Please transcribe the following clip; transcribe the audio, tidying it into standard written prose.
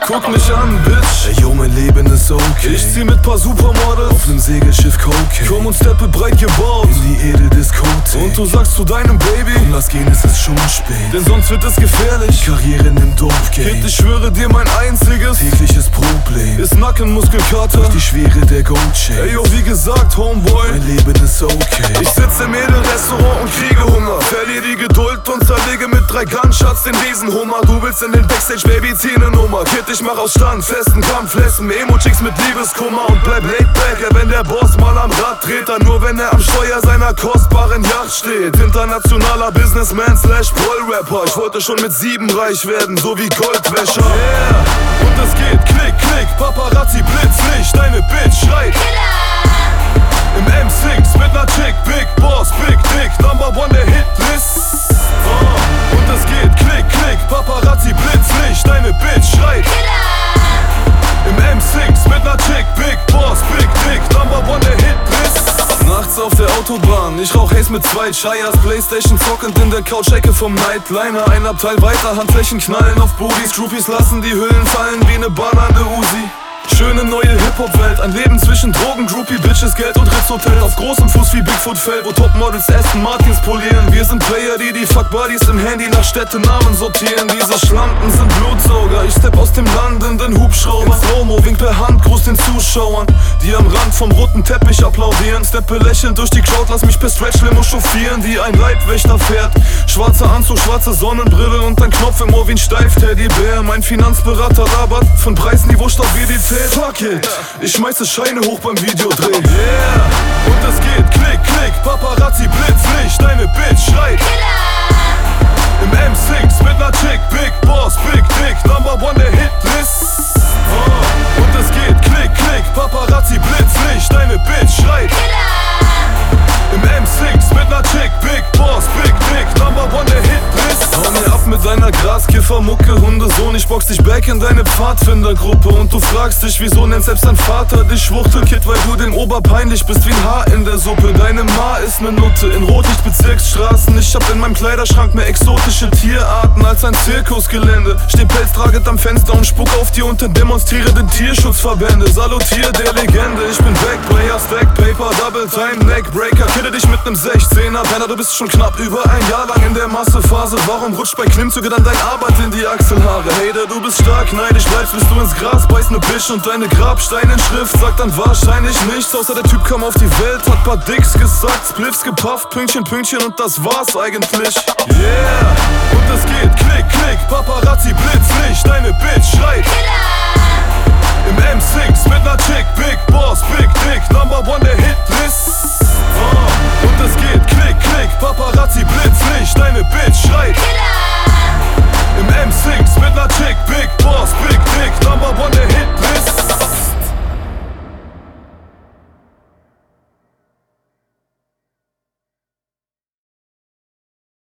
Guck mich an, Bitch. Ey, yo, mein Leben ist okay. Ich zieh mit paar Supermodels auf nem Segelschiff Cocaine. Komm und steppe breit gebaut in die Edeldiskothek. Und du sagst zu deinem Baby, komm, lass gehen, es ist schon spät. denn sonst wird es gefährlich. Karriere im Dorfgame. Kid, ich schwöre dir, mein einziges tägliches Problem ist Nackenmuskelkater durch die Schwere der Goldchain. Ey, yo, wie gesagt, Homeboy, mein Leben ist okay. ich sitze im Edelrestaurant und kriege Hunger. Verlier die Geduld und zerlege mit 3 Gunshots den Riesenhummer. Du willst in den Backstage, Baby, zieh ne Nummer. Kid, ich mach aus Stand festen Kampf, lässen Emo-Chicks mit Liebeskummer und bleib laid back. Ja, wenn der Boss mal am Rad dreht, dann nur wenn er am Steuer seiner kostbaren Yacht steht. Internationaler Businessman / Rollrapper. Ich wollte schon mit 7 reich werden, so wie Goldwäscher. Yeah, und es geht klick, klick, Paparazzi, Blitzlicht, deine Bitch schreit im M6 mit ner Chick, Big Boss, Big Dick, #1 der Hitlist. Und es geht klick, klick, Paparazzi, Blitzlicht, deine Bitch schreit im M6 mit ner Chick, Big Boss, Big Dick, #1 der Hitlist. Nachts auf der Autobahn, ich rauch Haze mit 2 Chayas, Playstation zockend in der Couch-Ecke vom Nightliner. Ein Abteil weiter, Handflächen knallen auf Booties. Groupies lassen die Hüllen fallen wie ne ballernde Uzi. Schöne neue Hip-Hop-Welt, ein Leben zwischen Drogen, Groupie, Bitches, Geld und Ritz-Hotel. Auf großem Fuß wie Bigfoot fällt, wo Topmodels Aston Martins polieren. Wir sind Player, die Fuck-Buddies im Handy nach Städtenamen sortieren. Diese Schlampen sind Blutsauger, ich stepp aus dem landenden Hubschrauber. In Slow-Mo, wink per Hand, gruß den Zuschauern, die am Rand vom roten Teppich applaudieren. Steppe lächelnd durch die Crowd, lass mich per Stretch-Limo chauffieren, die ein Leibwächter fährt. Schwarzer Anzug, schwarze Sonnenbrille und ein Knopf im Ohr wie ein Steif-Teddybär. Mein Finanzberater labert von Preisniveau Stabilität. Fuck it, ich schmeiße Scheine hoch beim Videodreh. Yeah, und es geht klick, klick, Paparazzi, Blitzlicht, deine Bitch schreit im M6 mit ner Chick, Big Boss, Big Dick, #1 der Hitlist. Und es geht klick, klick, Paparazzi, Blitzlicht, deine Bitch schreit im M6 mit ner Chick, Big Boss, Big Dick, #1 der Hitlist. Hau mir ab mit deiner Graskiffer-Mucke, Hundesohn, ich box dich back in deine Pfadfindergruppe. Und du fragst dich, wieso nennt selbst dein Vater dich Schwuchtelkid, weil du dem Oberpeinlich bist wie ein Haar in der Suppe. Deine Ma ist ne Nutte in Rotlichtbezirksstraßen. Ich hab in meinem Kleiderschrank mehr exotische Tierarten als ein Zirkusgelände. Steh pelztragend am Fenster und spuck auf dir und demonstriere den Tierschutzverbände. Salutier der Legende, ich bin Backplayer, Stack Paper, Double Time, Neckbreaker. Kidde dich mit nem 16er, Penner, du bist schon knapp über ein Jahr lang in der Massephase. Warum rutscht bei Klimmzüge dann dein Arbeit in die Achselhaare? Hater, du bist stark, neidisch, bleibst bis du ins Gras beißt ne Bitch und deine Grabsteinenschrift sagt dann wahrscheinlich nichts, außer der Typ kam auf die Welt, hat paar Dicks gesagt, Spliffs gepafft, Pünktchen, Pünktchen und das war's eigentlich. Yeah, und es geht klick, klick, Paparazzi, Blitzlicht, deine Bitch schreit im M6 mit ner Chick, Big Boss, Big Dick, #1 der Hitlist. Und es geht klick, klick, Paparazzi, Blitzlicht, deine Bitch schreit im M6 mit ner Chick, Big